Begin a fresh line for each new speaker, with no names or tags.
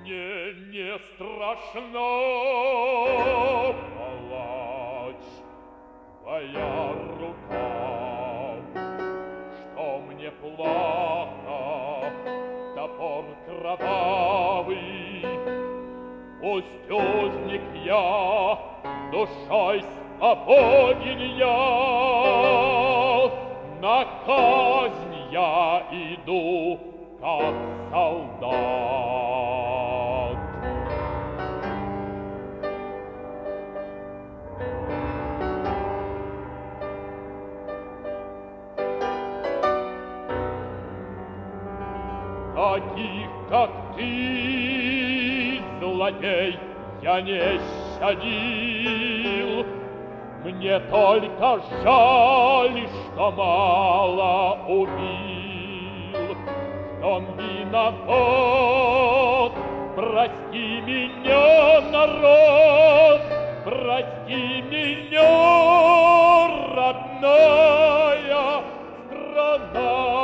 Мне не страшно, палач, твоя рука, что мне плохо, топор кровавый. Пусть узник я, душой свободен я, на казнь я иду, как солдат. Таких, как ты, злодей, я не щадил. Мне только жаль, что мало убил. В том виноват, прости меня, народ, прости меня, родная страна.